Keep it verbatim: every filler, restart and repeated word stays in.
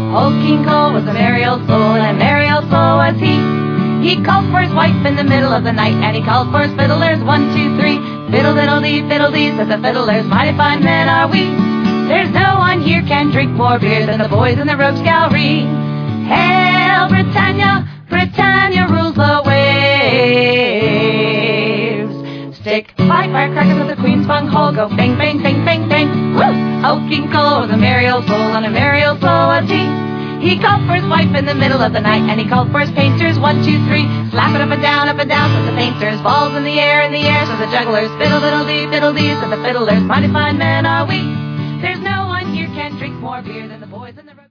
Old King Cole was a merry old fool, and a merry old fool was he. He called for his wife in the middle of the night, and he called for his fiddlers, one, two, three. Fiddle-diddle-dee, fiddle-dee, said the fiddlers, mighty fine men are we. There's no one here can drink more beer than the boys in the Rogues' Gallery. Hail Britannia, Britannia rules the waves. Stick five firecrackers with the Queen's bunghole, go bang, bang, bang, bang, bang. Woo! Old King Cole was a merry old fool, and a merry old fool was he. He called for his wife in the middle of the night, and he called for his painters, one, two, three. Slap it up and down, up and down, said the painters. Balls in the air, in the air, said the jugglers. Fiddle-diddle-dee, fiddle-dee, said the fiddlers. Mighty fine men are we. There's no one here can drink more beer than the boys in the